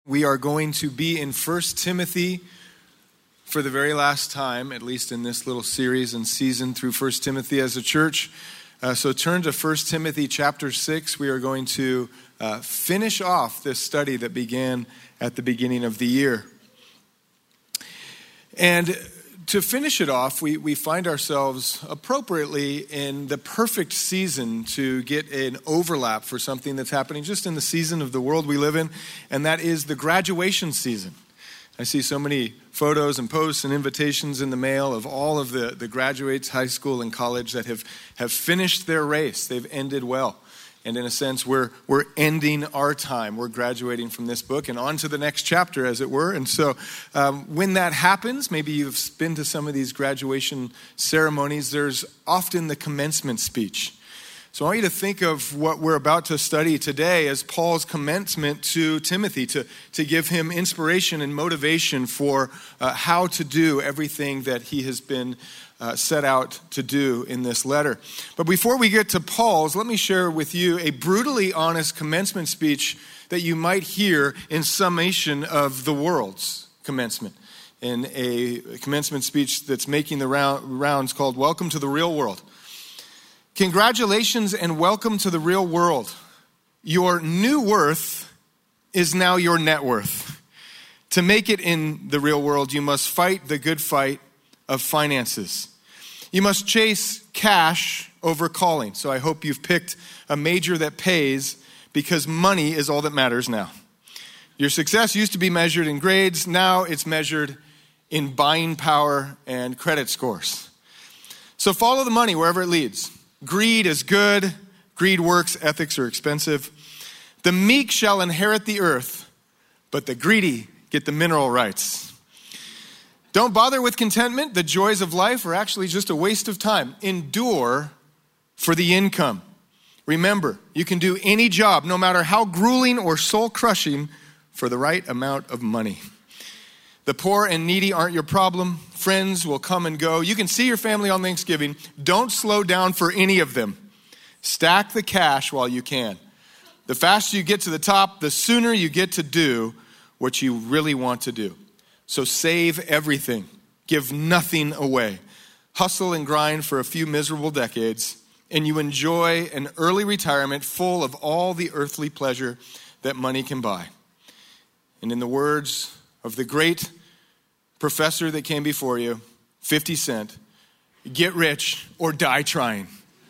We are going to be in 1 Timothy for the very last time, at least in this little series and season through 1 Timothy as a church. So turn to 1 Timothy chapter 6. We are going to finish off this study that began at the beginning of the year. And to finish it off, we find ourselves appropriately in the perfect season to get an overlap for something that's happening just in the season of the world we live in, and that is the graduation season. I see so many photos and posts and invitations in the mail of all of the graduates, high school and college, that have finished their race. They've ended well. And in a sense, we're ending our time. We're graduating from this book and on to the next chapter, as it were. And so when that happens, maybe you've been to some of these graduation ceremonies, there's often the commencement speech. So I want you to think of what we're about to study today as Paul's commencement to Timothy, to give him inspiration and motivation for how to do everything that he has been set out to do in this letter. But before we get to Paul's, let me share with you a brutally honest commencement speech that you might hear in summation of the world's commencement. In a commencement speech that's making the rounds called Welcome to the Real World. Congratulations and welcome to the real world. Your new worth is now your net worth. To make it in the real world, you must fight the good fight of finances. You must chase cash over calling. So I hope you've picked a major that pays, because money is all that matters now. Your success used to be measured in grades. Now it's measured in buying power and credit scores. So follow the money wherever it leads. Greed is good. Greed works. Ethics are expensive. The meek shall inherit the earth, but the greedy get the mineral rights. Don't bother with contentment. The joys of life are actually just a waste of time. Endure for the income. Remember, you can do any job, no matter how grueling or soul-crushing, for the right amount of money. The poor and needy aren't your problem. Friends will come and go. You can see your family on Thanksgiving. Don't slow down for any of them. Stack the cash while you can. The faster you get to the top, the sooner you get to do what you really want to do. So save everything. Give nothing away. Hustle and grind for a few miserable decades, and you enjoy an early retirement full of all the earthly pleasure that money can buy. And in the words of the great professor that came before you, 50 Cent, get rich or die trying.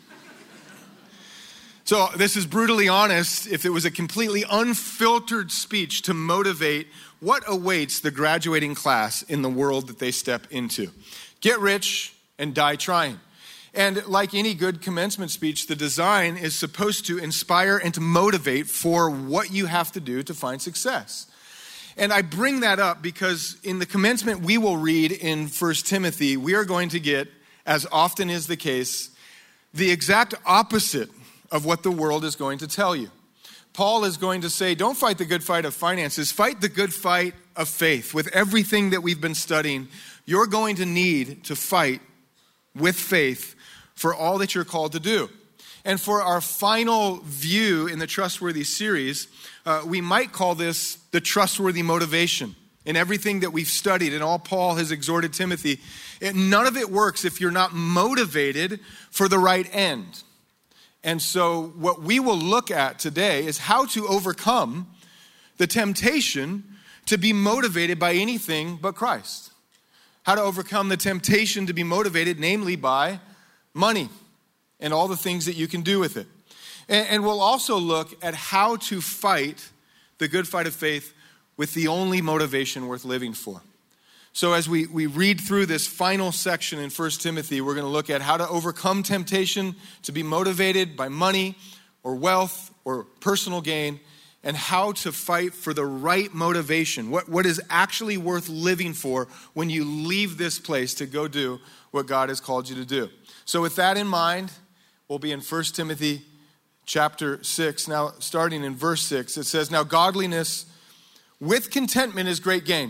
So this is brutally honest. If it was a completely unfiltered speech to motivate what awaits the graduating class in the world that they step into. Get rich and die trying. And like any good commencement speech, the design is supposed to inspire and to motivate for what you have to do to find success. And I bring that up because in the commencement we will read in 1 Timothy, we are going to get, as often is the case, the exact opposite of what the world is going to tell you. Paul is going to say, don't fight the good fight of finances, fight the good fight of faith. With everything that we've been studying, you're going to need to fight with faith for all that you're called to do. And for our final view in the Trustworthy series, we might call this the trustworthy motivation. In everything that we've studied and all Paul has exhorted Timothy, none of it works if you're not motivated for the right end. And so what we will look at today is how to overcome the temptation to be motivated by anything but Christ. How to overcome the temptation to be motivated, namely by money and all the things that you can do with it. And we'll also look at how to fight the good fight of faith with the only motivation worth living for. So as we read through this final section in 1 Timothy, we're going to look at how to overcome temptation to be motivated by money or wealth or personal gain, and how to fight for the right motivation, what is actually worth living for when you leave this place to go do what God has called you to do. So with that in mind, we'll be in 1 Timothy chapter 6. Now, starting in verse 6, it says, "Now godliness with contentment is great gain."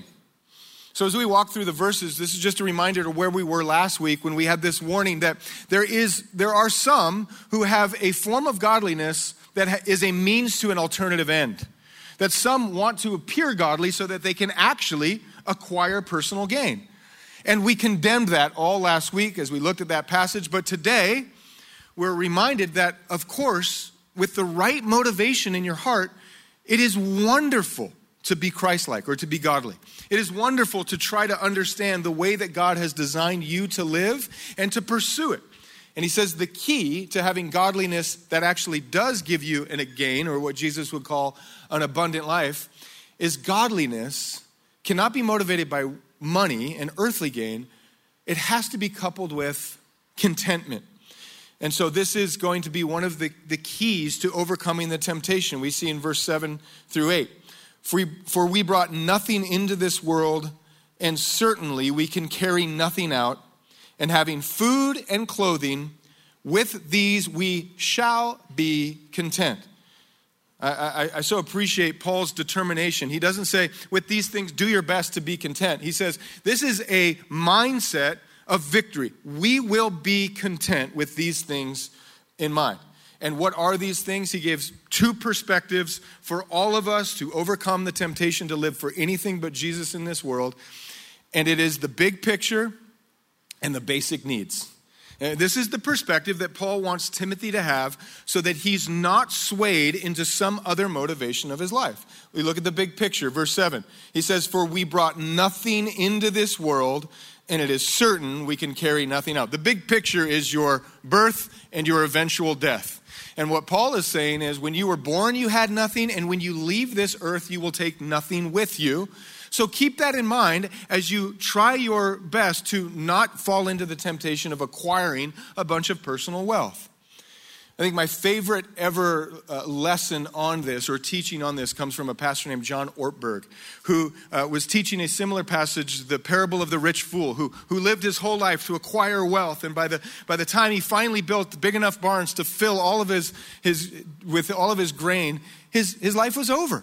So as we walk through the verses, this is just a reminder to where we were last week when we had this warning that there are some who have a form of godliness that is a means to an alternative end. That some want to appear godly so that they can actually acquire personal gain. And we condemned that all last week as we looked at that passage. But today, we're reminded that, of course, with the right motivation in your heart, it is wonderful to be Christ-like or to be godly. It is wonderful to try to understand the way that God has designed you to live and to pursue it. And he says the key to having godliness that actually does give you a gain, or what Jesus would call an abundant life, is godliness cannot be motivated by money and earthly gain. It has to be coupled with contentment. And so this is going to be one of the keys to overcoming the temptation. We see in verse 7 through 8. For we brought nothing into this world, and certainly we can carry nothing out. And having food and clothing, with these we shall be content. I so appreciate Paul's determination. He doesn't say, with these things, do your best to be content. He says, this is a mindset of victory. We will be content with these things in mind. And what are these things? He gives two perspectives for all of us to overcome the temptation to live for anything but Jesus in this world. And it is the big picture and the basic needs. This is the perspective that Paul wants Timothy to have so that he's not swayed into some other motivation of his life. We look at the big picture, verse 7. He says, for we brought nothing into this world, and it is certain we can carry nothing out. The big picture is your birth and your eventual death. And what Paul is saying is when you were born, you had nothing, and when you leave this earth, you will take nothing with you. So keep that in mind as you try your best to not fall into the temptation of acquiring a bunch of personal wealth. I think my favorite ever lesson on this or teaching on this comes from a pastor named John Ortberg, who was teaching a similar passage, the parable of the rich fool, who lived his whole life to acquire wealth. And by the time he finally built big enough barns to fill all of his with all of his grain, his life was over.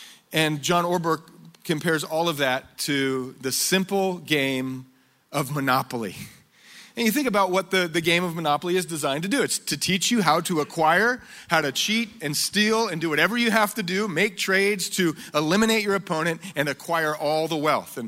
And John Ortberg compares all of that to the simple game of Monopoly. And you think about what the game of Monopoly is designed to do. It's to teach you how to acquire, how to cheat and steal and do whatever you have to do, make trades to eliminate your opponent and acquire all the wealth.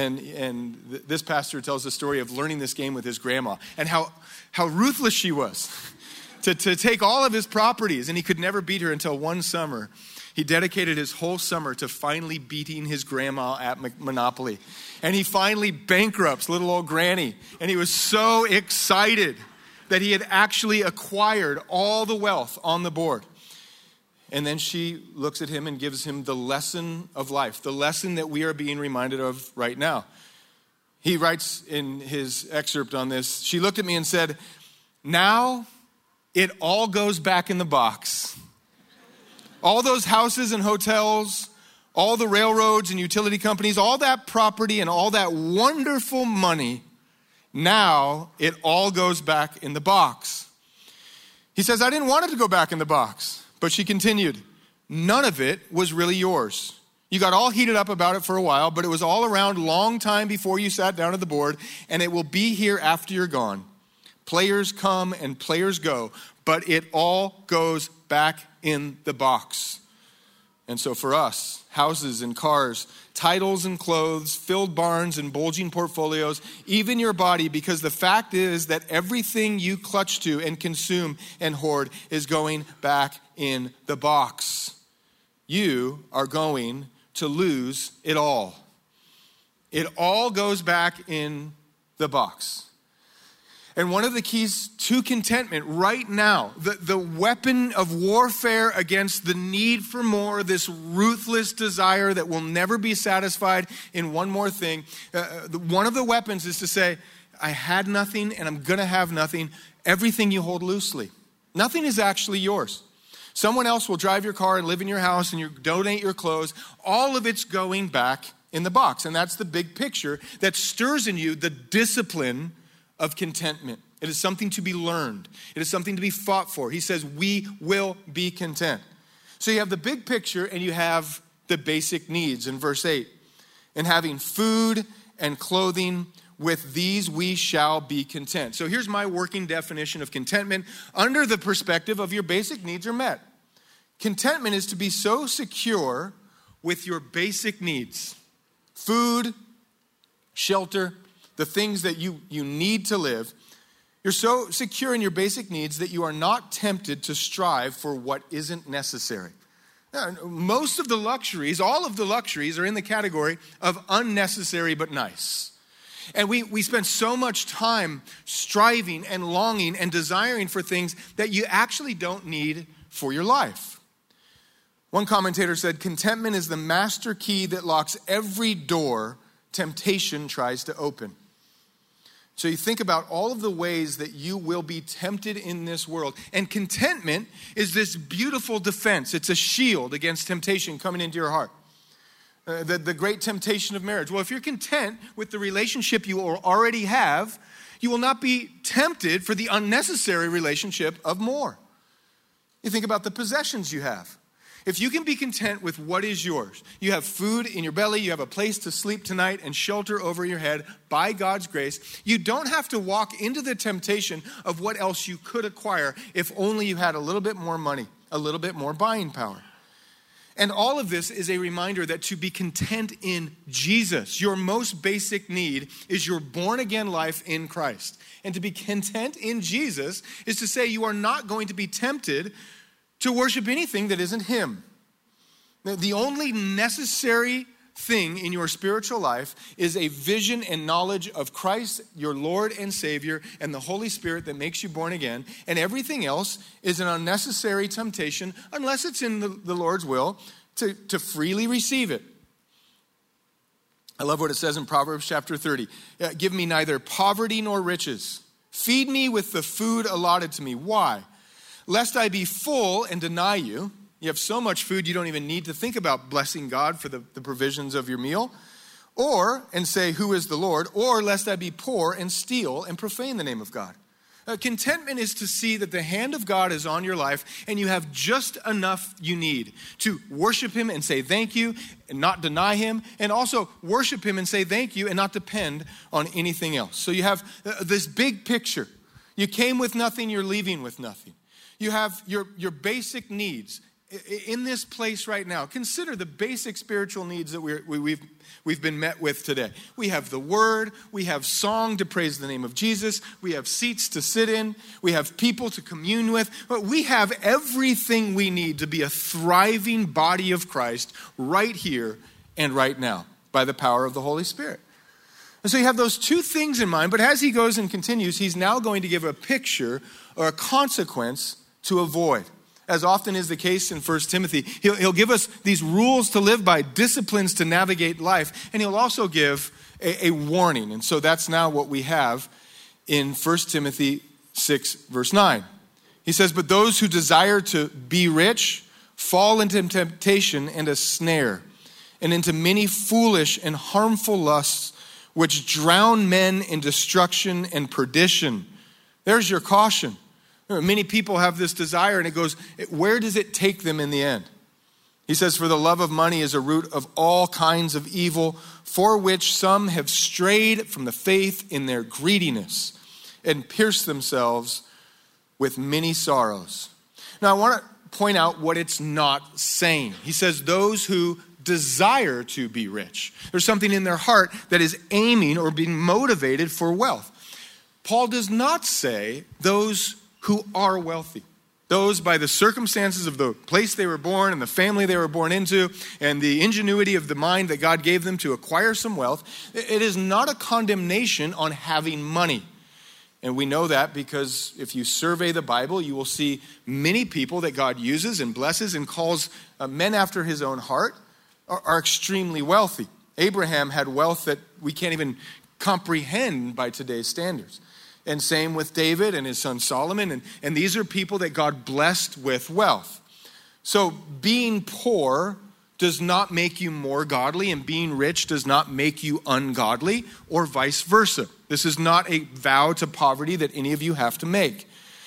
And this pastor tells the story of learning this game with his grandma and how ruthless she was to take all of his properties. And he could never beat her until one summer. He dedicated his whole summer to finally beating his grandma at Monopoly. And he finally bankrupts little old Granny. And he was so excited that he had actually acquired all the wealth on the board. And then she looks at him and gives him the lesson of life, the lesson that we are being reminded of right now. He writes in his excerpt on this, she looked at me and said, now it all goes back in the box. All those houses and hotels, all the railroads and utility companies, all that property and all that wonderful money, now it all goes back in the box. He says, I didn't want it to go back in the box. But she continued, none of it was really yours. You got all heated up about it for a while, but it was all around long time before you sat down at the board, and it will be here after you're gone. Players come and players go, but it all goes back in the box. And so for us, houses and cars, titles and clothes, filled barns and bulging portfolios, even your body, because the fact is that everything you clutch to and consume and hoard is going back in the box. You are going to lose it all. It all goes back in the box. And one of the keys to contentment right now, the weapon of warfare against the need for more, this ruthless desire that will never be satisfied in one more thing, one of the weapons is to say, I had nothing and I'm going to have nothing. Everything you hold loosely. Nothing is actually yours. Someone else will drive your car and live in your house and you donate your clothes. All of it's going back in the box. And that's the big picture that stirs in you the discipline of contentment. It is something to be learned. It is something to be fought for. He says, we will be content. So you have the big picture and you have the basic needs in verse 8. And having food and clothing, with these we shall be content. So here's my working definition of contentment under the perspective of your basic needs are met. Contentment is to be so secure with your basic needs, food, shelter, the things that you need to live, you're so secure in your basic needs that you are not tempted to strive for what isn't necessary. Now, most of the luxuries, all of the luxuries are in the category of unnecessary but nice. And we spend so much time striving and longing and desiring for things that you actually don't need for your life. One commentator said, contentment is the master key that locks every door temptation tries to open. So you think about all of the ways that you will be tempted in this world. And contentment is this beautiful defense. It's a shield against temptation coming into your heart. The great temptation of marriage. Well, if you're content with the relationship you already have, you will not be tempted for the unnecessary relationship of more. You think about the possessions you have. If you can be content with what is yours, you have food in your belly, you have a place to sleep tonight and shelter over your head by God's grace, you don't have to walk into the temptation of what else you could acquire if only you had a little bit more money, a little bit more buying power. And all of this is a reminder that to be content in Jesus, your most basic need is your born-again life in Christ. And to be content in Jesus is to say you are not going to be tempted to worship anything that isn't Him. The only necessary thing in your spiritual life is a vision and knowledge of Christ, your Lord and Savior, and the Holy Spirit that makes you born again. And everything else is an unnecessary temptation unless it's in the Lord's will to freely receive it. I love what it says in Proverbs chapter 30. Give me neither poverty nor riches. Feed me with the food allotted to me. Why? Lest I be full and deny you. You have so much food you don't even need to think about blessing God for the provisions of your meal. And say, who is the Lord? Or lest I be poor and steal and profane the name of God. Contentment is to see that the hand of God is on your life and you have just enough you need to worship Him and say thank you and not deny Him, and also worship Him and say thank you and not depend on anything else. So you have this big picture. You came with nothing, you're leaving with nothing. You have your basic needs in this place right now. Consider the basic spiritual needs that we've been met with today. We have the Word. We have song to praise the name of Jesus. We have seats to sit in. We have people to commune with. But we have everything we need to be a thriving body of Christ right here and right now by the power of the Holy Spirit. And so you have those two things in mind. But as he goes and continues, he's now going to give a picture or a consequence to avoid. As often is the case in 1 Timothy, he'll give us these rules to live by, disciplines to navigate life, and he'll also give a warning. And so that's now what we have in 1 Timothy 6, verse 9. He says, but those who desire to be rich fall into temptation and a snare, and into many foolish and harmful lusts, which drown men in destruction and perdition. There's your caution. Many people have this desire, and it goes, where does it take them in the end? He says, for the love of money is a root of all kinds of evil, for which some have strayed from the faith in their greediness and pierced themselves with many sorrows. Now, I want to point out what it's not saying. He says, those who desire to be rich. There's something in their heart that is aiming or being motivated for wealth. Paul does not say those who are wealthy. Those by the circumstances of the place they were born and the family they were born into and the ingenuity of the mind that God gave them to acquire some wealth. It is not a condemnation on having money. And we know that because if you survey the Bible, you will see many people that God uses and blesses and calls men after His own heart are extremely wealthy. Abraham had wealth that we can't even comprehend by today's standards. And same with David and his son Solomon. And these are people that God blessed with wealth. So being poor does not make you more godly, and being rich does not make you ungodly, or vice versa. This is not a vow to poverty that any of you have to make.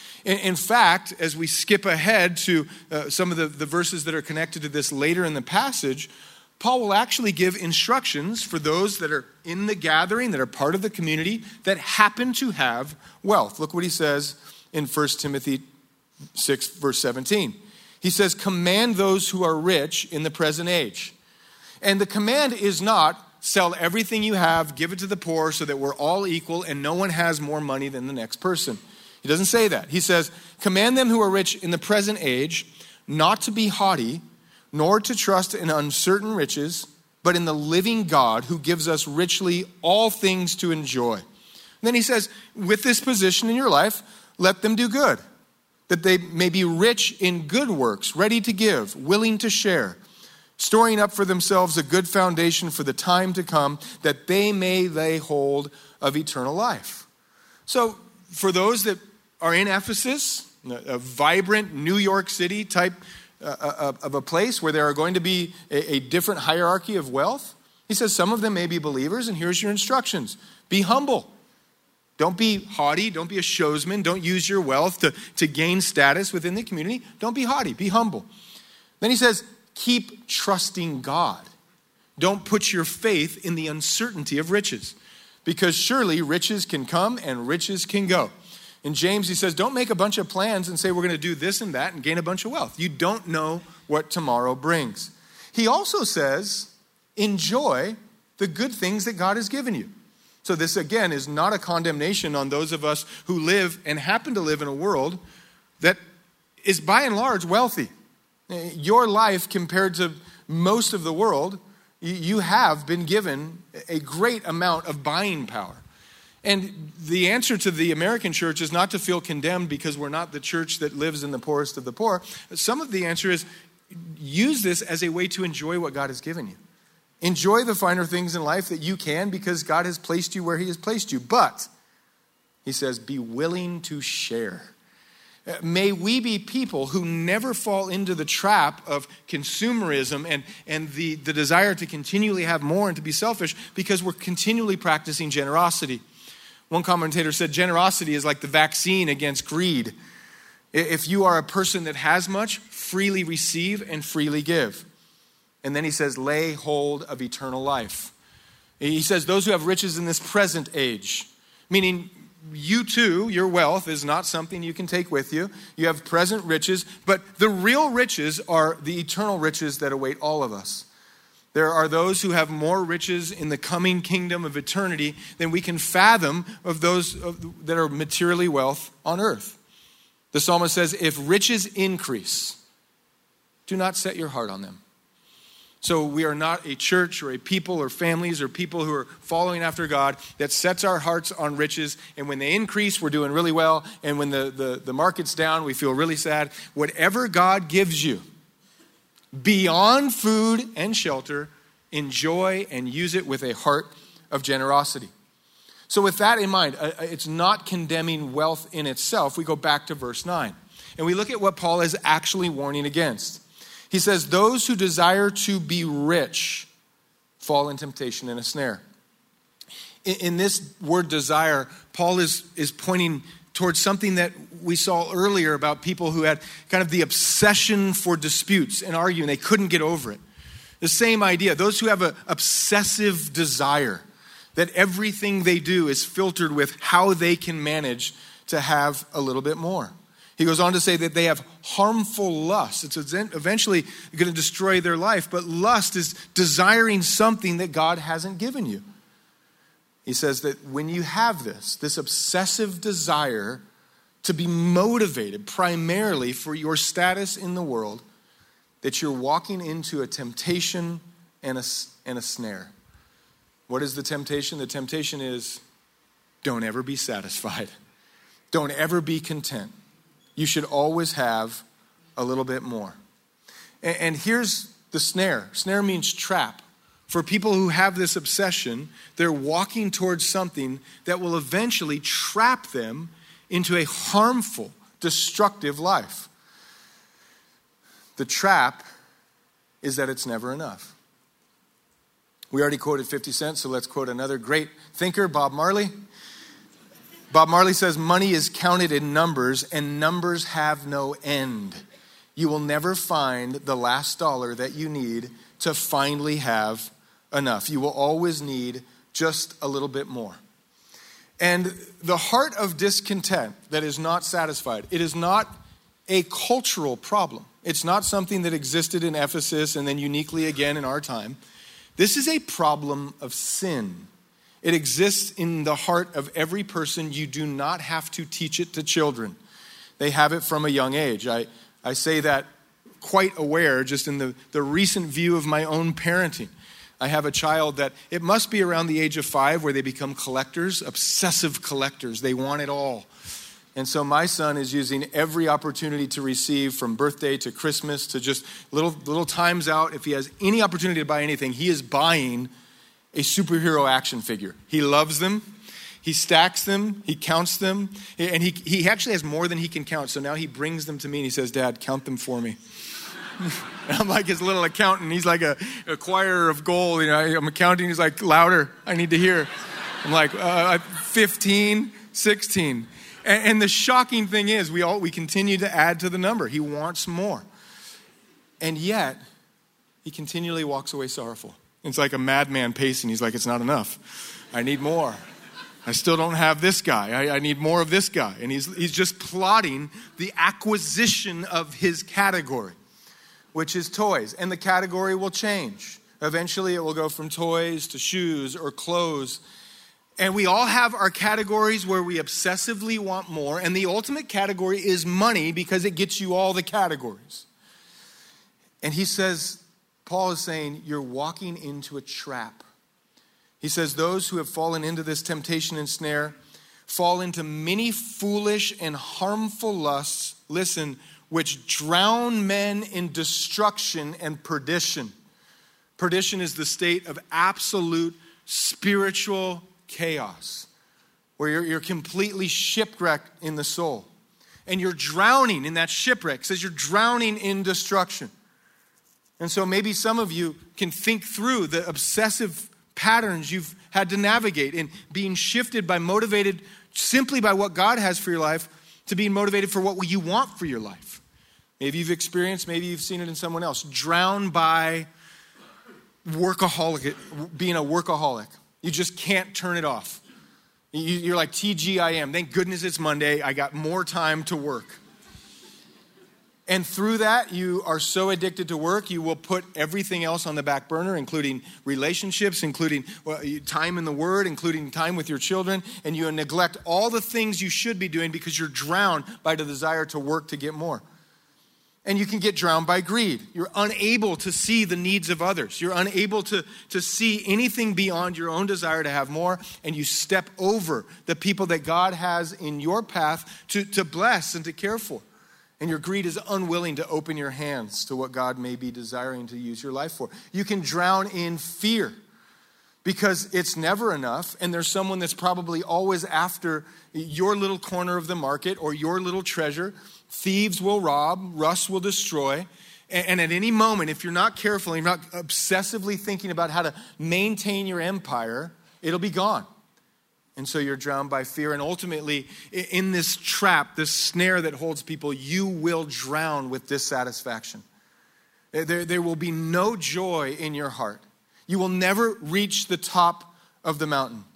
In fact, as we skip ahead to some of the verses that are connected to this later in the passage, Paul will actually give instructions for those that are in the gathering, that are part of the community, that happen to have wealth. Look what he says in 1 Timothy 6, verse 17. He says, command those who are rich in the present age And the command is not sell everything you have, give it to the poor so that we're all equal and no one has more money than the next person. He doesn't say that. He says, command them who are rich in the present age not to be haughty, nor to trust in uncertain riches, but in the living God who gives us richly all things to enjoy. And then he says, with this position in your life, let them do good, that they may be rich in good works, ready to give, willing to share, storing up for themselves a good foundation for the time to come, that they may lay hold of eternal life. So for those that are in Ephesus, a vibrant New York City type of a place where there are going to be a different hierarchy of wealth, he says some of them may be believers, and here's your instructions. Be humble. Don't be haughty. Don't be a showsman. Don't use your wealth to gain status within the community. Don't be haughty. Be humble. Then he says, keep trusting God. Don't put your faith in the uncertainty of riches, because surely riches can come and riches can go. In James, he says, don't make a bunch of plans and say we're going to do this and that and gain a bunch of wealth. You don't know what tomorrow brings. He also says, enjoy the good things that God has given you. So this, again, is not a condemnation on those of us who live and happen to live in a world that is by and large wealthy. Your life compared to most of the world, you have been given a great amount of buying power. And the answer to the American church is not to feel condemned because we're not the church that lives in the poorest of the poor. Some of the answer is use this as a way to enjoy what God has given you. Enjoy the finer things in life that you can because God has placed you where he has placed you. But, he says, be willing to share. May we be people who never fall into the trap of consumerism and the desire to continually have more and to be selfish because we're continually practicing generosity. One commentator said generosity is like the vaccine against greed. If you are a person that has much, freely receive and freely give. And then he says, lay hold of eternal life. He says, those who have riches in this present age, meaning you too, your wealth is not something you can take with you. You have present riches, but the real riches are the eternal riches that await all of us. There are those who have more riches in the coming kingdom of eternity than we can fathom of those that are materially wealth on earth. The psalmist says, if riches increase, do not set your heart on them. So we are not a church or a people or families or people who are following after God that sets our hearts on riches. And when they increase, we're doing really well. And when the market's down, we feel really sad. Whatever God gives you, beyond food and shelter, enjoy and use it with a heart of generosity. So with that in mind, it's not condemning wealth in itself. We go back to verse 9. And we look at what Paul is actually warning against. He says, those who desire to be rich fall in temptation and a snare. In this word desire, Paul is pointing towards something that we saw earlier about people who had kind of the obsession for disputes and arguing. They couldn't get over it. The same idea. Those who have an obsessive desire that everything they do is filtered with how they can manage to have a little bit more. He goes on to say that they have harmful lust. It's eventually going to destroy their life, but lust is desiring something that God hasn't given you. He says that when you have this obsessive desire to be motivated primarily for your status in the world, that you're walking into a temptation and a snare. What is the temptation? The temptation is don't ever be satisfied. Don't ever be content. You should always have a little bit more. And here's the snare. Snare means trap. For people who have this obsession, they're walking towards something that will eventually trap them into a harmful, destructive life. The trap is that it's never enough. We already quoted 50 Cent, so let's quote another great thinker, Bob Marley. Bob Marley says, money is counted in numbers, and numbers have no end. You will never find the last dollar that you need to finally have enough. You will always need just a little bit more. And the heart of discontent that is not satisfied, it is not a cultural problem. It's not something that existed in Ephesus and then uniquely again in our time. This is a problem of sin. It exists in the heart of every person. You do not have to teach it to children. They have it from a young age. I say that quite aware just in the recent view of my own parenting. I have a child that it must be around the age of 5 where they become collectors, obsessive collectors. They want it all. And so my son is using every opportunity to receive, from birthday to Christmas to just little times out. If he has any opportunity to buy anything, he is buying a superhero action figure. He loves them. He stacks them. He counts them. And he actually has more than he can count. So now he brings them to me and he says, Dad, count them for me. And I'm like his little accountant. He's like a acquirer of gold. You know, I'm counting. He's like, louder. I need to hear. I'm like, 15, 16. And the shocking thing is we continue to add to the number. He wants more. And yet, he continually walks away sorrowful. It's like a madman pacing. He's like, it's not enough. I need more. I still don't have this guy. I need more of this guy. And he's just plotting the acquisition of his category, which is toys. And the category will change. Eventually, it will go from toys to shoes or clothes. And we all have our categories where we obsessively want more. And the ultimate category is money because it gets you all the categories. And Paul is saying, you're walking into a trap. He says, those who have fallen into this temptation and snare fall into many foolish and harmful lusts, listen, which drown men in destruction and perdition. Perdition is the state of absolute spiritual chaos, where you're completely shipwrecked in the soul. And you're drowning in that shipwreck. It says you're drowning in destruction. And so maybe some of you can think through the obsessive patterns you've had to navigate in being shifted motivated simply by what God has for your life to being motivated for what you want for your life. Maybe you've experienced, maybe you've seen it in someone else. Drowned by being a workaholic. You just can't turn it off. You're like TGIM. Thank goodness it's Monday. I got more time to work. And through that, you are so addicted to work, you will put everything else on the back burner, including relationships, including time in the Word, including time with your children, and you neglect all the things you should be doing because you're drowned by the desire to work to get more. And you can get drowned by greed. You're unable to see the needs of others. You're unable to see anything beyond your own desire to have more, and you step over the people that God has in your path to bless and to care for. And your greed is unwilling to open your hands to what God may be desiring to use your life for. You can drown in fear because it's never enough, and there's someone that's probably always after your little corner of the market or your little treasure. Thieves will rob, rust will destroy, and at any moment, if you're not careful, and you're not obsessively thinking about how to maintain your empire, it'll be gone. And so you're drowned by fear. And ultimately, in this trap, this snare that holds people, you will drown with dissatisfaction. There will be no joy in your heart. You will never reach the top of the mountain.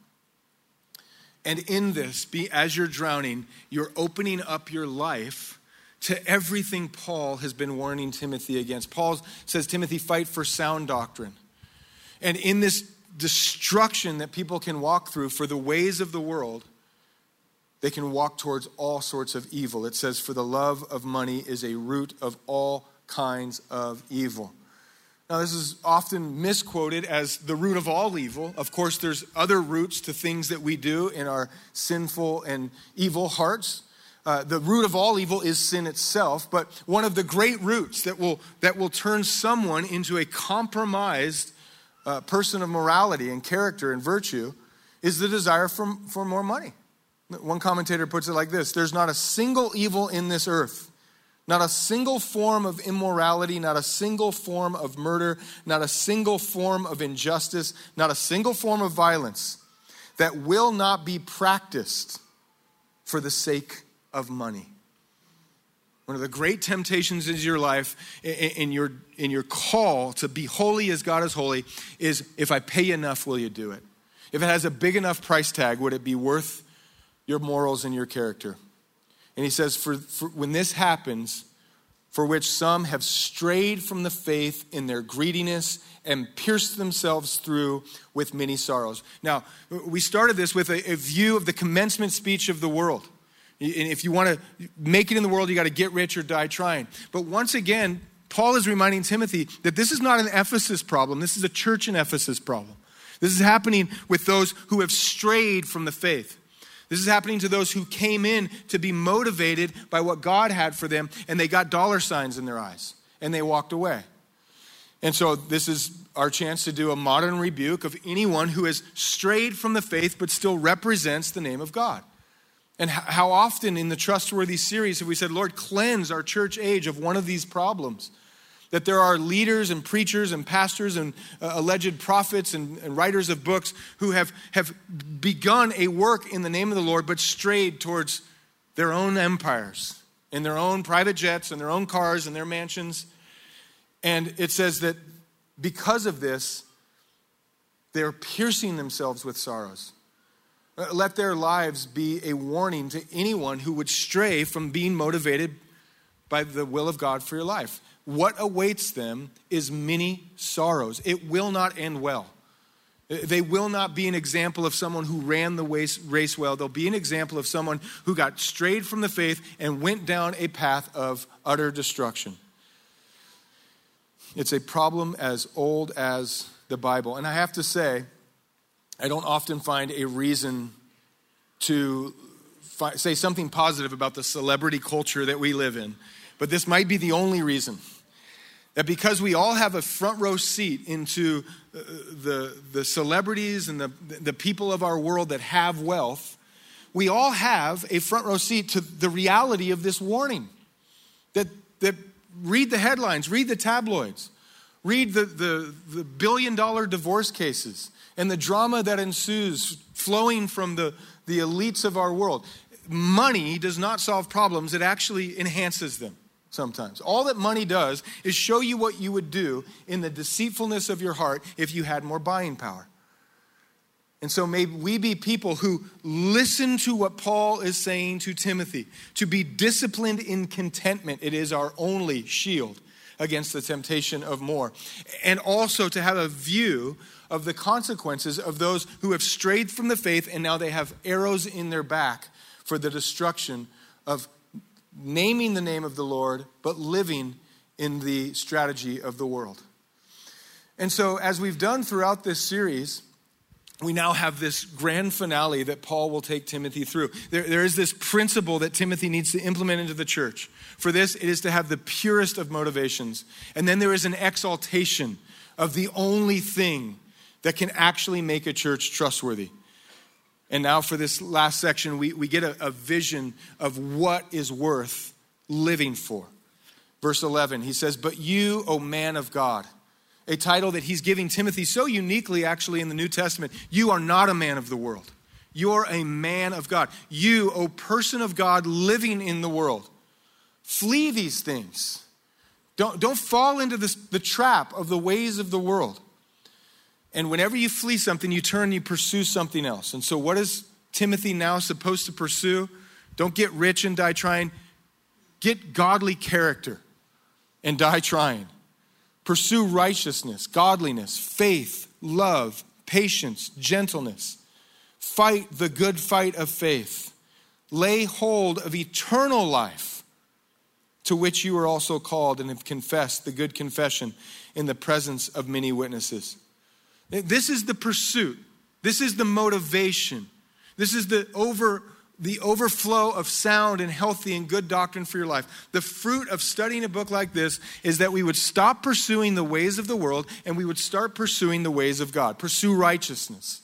And in this, as you're drowning, you're opening up your life to everything Paul has been warning Timothy against. Paul says, Timothy, fight for sound doctrine. And in this destruction that people can walk through for the ways of the world, they can walk towards all sorts of evil. It says, for the love of money is a root of all kinds of evil. Now, this is often misquoted as the root of all evil. Of course, there's other roots to things that we do in our sinful and evil hearts. The root of all evil is sin itself, but one of the great roots that will turn someone into a compromised person of morality and character and virtue is the desire for more money. One commentator puts it like this: there's not a single evil in this earth, not a single form of immorality, not a single form of murder, not a single form of injustice, not a single form of violence that will not be practiced for the sake of money. One of the great temptations in your life, in your call to be holy as God is holy, is if I pay enough, will you do it? If it has a big enough price tag, would it be worth your morals and your character? And he says, for when this happens, for which some have strayed from the faith in their greediness and pierced themselves through with many sorrows. Now, we started this with a view of the commencement speech of the world. And if you want to make it in the world, you got to get rich or die trying. But once again, Paul is reminding Timothy that this is not an Ephesus problem. This is a church in Ephesus problem. This is happening with those who have strayed from the faith. This is happening to those who came in to be motivated by what God had for them, and they got dollar signs in their eyes, and they walked away. And so this is our chance to do a modern rebuke of anyone who has strayed from the faith but still represents the name of God. And how often in the Trustworthy series have we said, Lord, cleanse our church age of one of these problems? That there are leaders and preachers and pastors and alleged prophets and writers of books who have begun a work in the name of the Lord but strayed towards their own empires and their own private jets and their own cars and their mansions. And it says that because of this, they're piercing themselves with sorrows. Let their lives be a warning to anyone who would stray from being motivated by the will of God for your life. What awaits them is many sorrows. It will not end well. They will not be an example of someone who ran the race well. They'll be an example of someone who got strayed from the faith and went down a path of utter destruction. It's a problem as old as the Bible. And I have to say, I don't often find a reason to say something positive about the celebrity culture that we live in. But this might be the only reason. That because we all have a front row seat into the celebrities and the people of our world that have wealth, we all have a front row seat to the reality of this warning. That read the headlines, read the tabloids, read the billion-dollar divorce cases and the drama that ensues flowing from the elites of our world. Money does not solve problems, it actually enhances them. Sometimes. All that money does is show you what you would do in the deceitfulness of your heart if you had more buying power. And so may we be people who listen to what Paul is saying to Timothy. To be disciplined in contentment. It is our only shield against the temptation of more. And also to have a view of the consequences of those who have strayed from the faith and now they have arrows in their back for the destruction of naming the name of the Lord, but living in the strategy of the world. And so as we've done throughout this series, we now have this grand finale that Paul will take Timothy through. There is this principle that Timothy needs to implement into the church. For this, it is to have the purest of motivations. And then there is an exaltation of the only thing that can actually make a church trustworthy. And now for this last section, we get a vision of what is worth living for. Verse 11, he says, "But you, O man of God," a title that he's giving Timothy so uniquely actually in the New Testament. You are not a man of the world. You're a man of God. You, O person of God living in the world, flee these things. Don't fall into the trap of the ways of the world. And whenever you flee something, you turn, you pursue something else. And so what is Timothy now supposed to pursue? Don't get rich and die trying. Get godly character and die trying. Pursue righteousness, godliness, faith, love, patience, gentleness. Fight the good fight of faith. Lay hold of eternal life, to which you are also called and have confessed the good confession in the presence of many witnesses. This is the pursuit. This is the motivation. This is the overflow of sound and healthy and good doctrine for your life. The fruit of studying a book like this is that we would stop pursuing the ways of the world and we would start pursuing the ways of God. Pursue righteousness.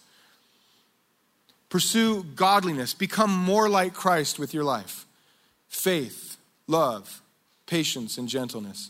Pursue godliness. Become more like Christ with your life. Faith, love, patience, and gentleness.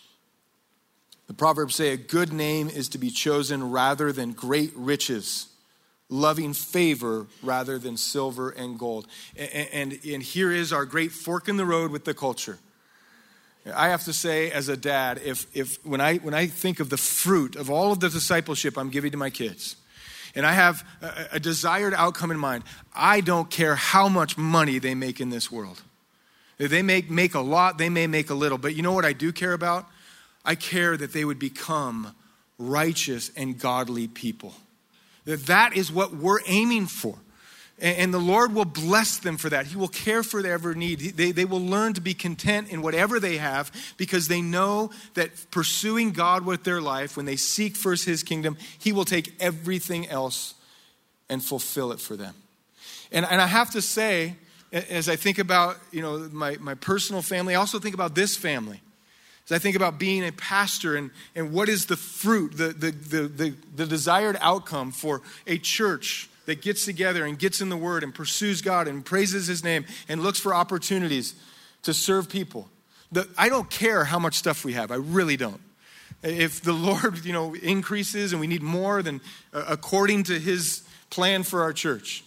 The Proverbs say a good name is to be chosen rather than great riches, loving favor rather than silver and gold. And here is our great fork in the road with the culture. I have to say, as a dad, if when I think of the fruit of all of the discipleship I'm giving to my kids, and I have a desired outcome in mind, I don't care how much money they make in this world. They may make a lot, they may make a little, but you know what I do care about? I care that they would become righteous and godly people. That is what we're aiming for. And the Lord will bless them for that. He will care for their every need. They will learn to be content in whatever they have because they know that pursuing God with their life, when they seek first his kingdom, he will take everything else and fulfill it for them. And I have to say, as I think about, my personal family, I also think about this family. As I think about being a pastor and what is the fruit, the desired outcome for a church that gets together and gets in the Word and pursues God and praises his name and looks for opportunities to serve people. I don't care how much stuff we have. I really don't. If the Lord, increases and we need more, then according to his plan for our church.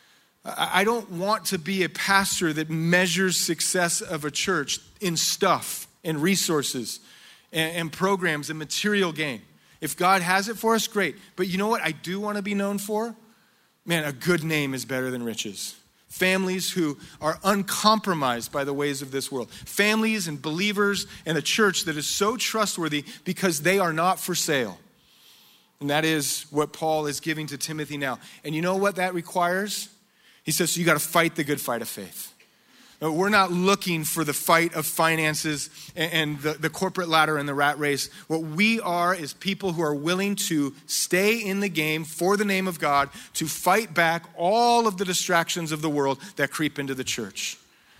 I don't want to be a pastor that measures success of a church in stuff and resources and programs and material gain. If God has it for us, great. But you know what I do want to be known for? Man, a good name is better than riches. Families who are uncompromised by the ways of this world. Families and believers and a church that is so trustworthy because they are not for sale. And that is what Paul is giving to Timothy now. And you know what that requires? He says, so you got to fight the good fight of faith. We're not looking for the fight of finances and the corporate ladder and the rat race. What we are is people who are willing to stay in the game for the name of God, to fight back all of the distractions of the world that creep into the church.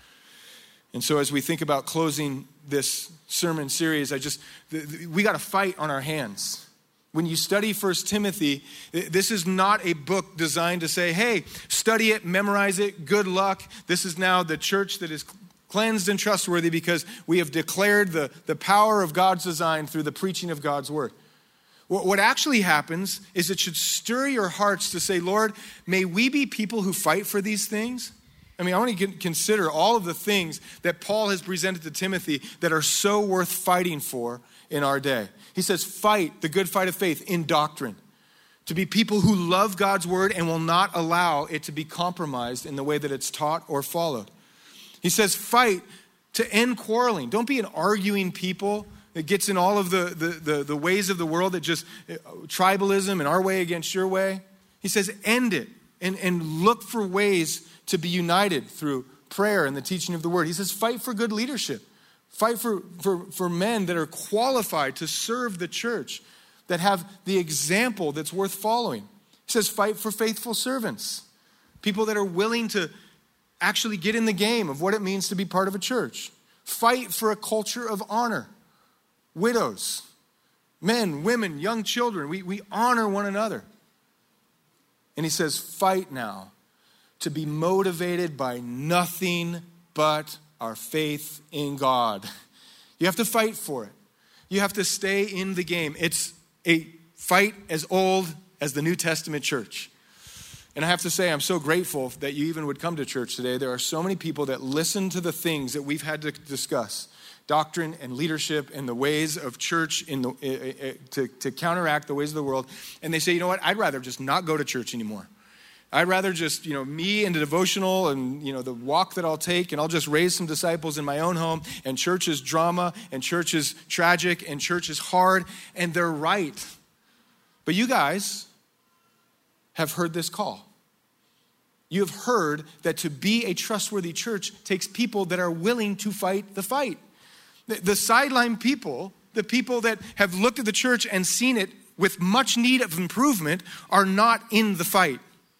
And so as we think about closing this sermon series, we got to fight on our hands. When you study 1 Timothy, this is not a book designed to say, hey, study it, memorize it, good luck. This is now the church that is cleansed and trustworthy because we have declared the power of God's design through the preaching of God's word. What actually happens is it should stir your hearts to say, Lord, may we be people who fight for these things. I want to consider all of the things that Paul has presented to Timothy that are so worth fighting for in our day. He says, fight the good fight of faith in doctrine. To be people who love God's word and will not allow it to be compromised in the way that it's taught or followed. He says, fight to end quarreling. Don't be an arguing people that gets in all of the ways of the world that just tribalism and our way against your way. He says, end it and look for ways to be united through prayer and the teaching of the word. He says, fight for good leadership. Fight for men that are qualified to serve the church, that have the example that's worth following. He says, fight for faithful servants, people that are willing to actually get in the game of what it means to be part of a church. Fight for a culture of honor. Widows, men, women, young children, we honor one another. And he says, fight now to be motivated by nothing but our faith in God. You have to fight for it. You have to stay in the game. It's a fight as old as the New Testament church. And I have to say, I'm so grateful that you even would come to church today. There are so many people that listen to the things that we've had to discuss, doctrine and leadership and the ways of church to counteract the ways of the world. And they say, you know what, I'd rather just not go to church anymore. I'd rather just, me and the devotional and, the walk that I'll take, and I'll just raise some disciples in my own home, and church is drama, and church is tragic, and church is hard, and they're right. But you guys have heard this call. You have heard that to be a trustworthy church takes people that are willing to fight the fight. The sideline people, the people that have looked at the church and seen it with much need of improvement, are not in the fight.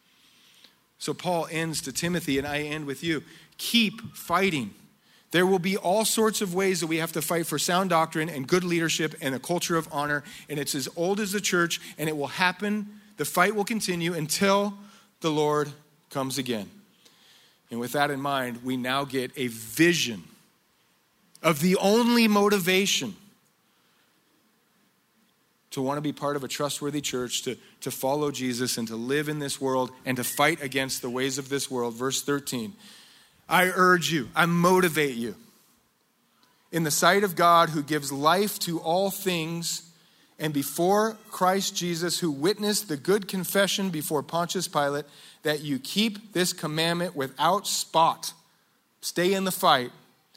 So Paul ends to Timothy, and I end with you. Keep fighting. There will be all sorts of ways that we have to fight for sound doctrine and good leadership and a culture of honor. And it's as old as the church, and it will happen. The fight will continue until the Lord comes again. And with that in mind, we now get a vision of the only motivation to want to be part of a trustworthy church, to follow Jesus and to live in this world and to fight against the ways of this world. Verse 13, I urge you, I motivate you in the sight of God who gives life to all things, and before Christ Jesus, who witnessed the good confession before Pontius Pilate, that you keep this commandment without spot. Stay in the fight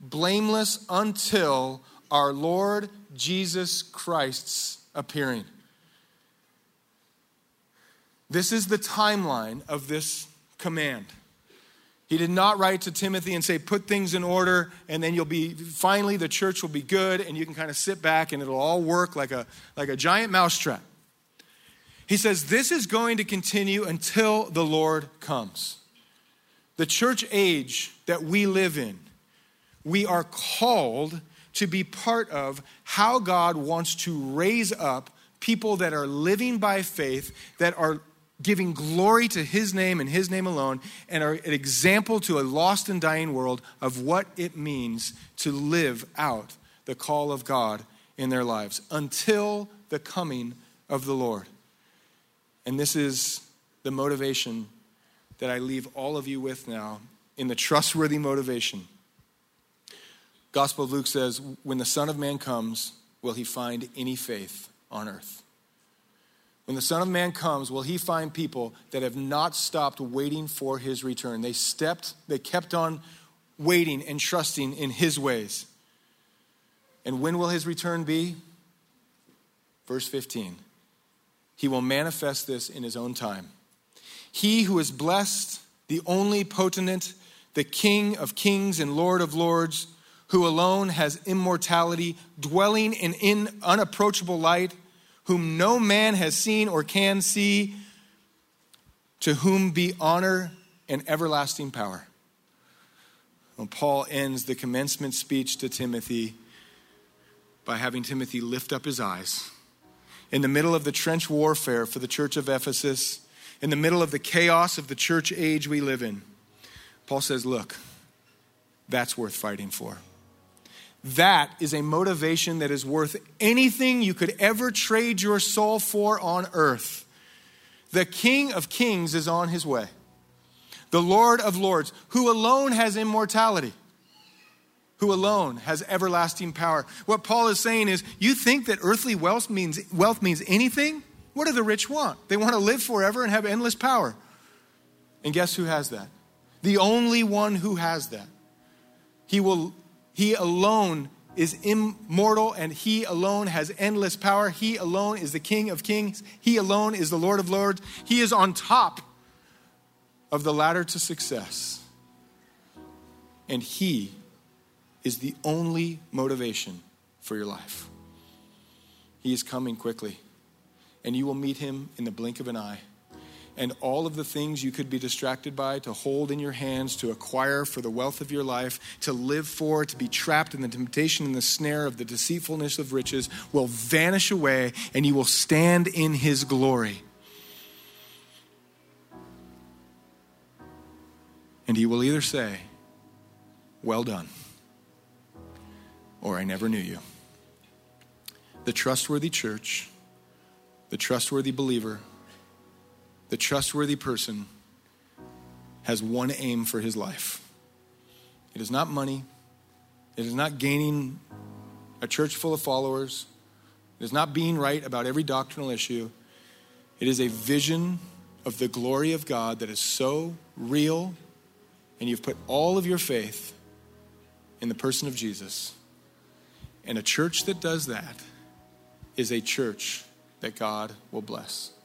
blameless until our Lord Jesus Christ's appearing. This is the timeline of this command. He did not write to Timothy and say, put things in order, and then finally the church will be good, and you can kind of sit back and it'll all work like a giant mousetrap. He says, this is going to continue until the Lord comes. The church age that we live in, we are called to be part of how God wants to raise up people that are living by faith, that are giving glory to his name and his name alone, and are an example to a lost and dying world of what it means to live out the call of God in their lives until the coming of the Lord. And this is the motivation that I leave all of you with now, in the trustworthy motivation. Gospel of Luke says, when the Son of Man comes, will he find any faith on earth? When the Son of Man comes, will he find people that have not stopped waiting for his return? They kept on waiting and trusting in his ways. And when will his return be? Verse 15. He will manifest this in his own time. He who is blessed, the only potentate, the King of kings and Lord of lords, who alone has immortality, dwelling in unapproachable light, whom no man has seen or can see, to whom be honor and everlasting power. Well, Paul ends the commencement speech to Timothy by having Timothy lift up his eyes. In the middle of the trench warfare for the church of Ephesus, in the middle of the chaos of the church age we live in, Paul says, look, that's worth fighting for. That is a motivation that is worth anything you could ever trade your soul for on earth. The King of kings is on his way. The Lord of lords, who alone has immortality, who alone has everlasting power. What Paul is saying is, you think that earthly wealth means anything? What do the rich want? They want to live forever and have endless power. And guess who has that? The only one who has that. He alone is immortal, and he alone has endless power. He alone is the King of kings. He alone is the Lord of lords. He is on top of the ladder to success. And he is the only motivation for your life. He is coming quickly, and you will meet him in the blink of an eye. And all of the things you could be distracted by, to hold in your hands, to acquire for the wealth of your life, to live for, to be trapped in the temptation and the snare of the deceitfulness of riches, will vanish away, and you will stand in his glory. And he will either say, well done, or I never knew you. The trustworthy church, the trustworthy believer, the trustworthy person has one aim for his life. It is not money. It is not gaining a church full of followers. It is not being right about every doctrinal issue. It is a vision of the glory of God that is so real, and you've put all of your faith in the person of Jesus. And a church that does that is a church that God will bless.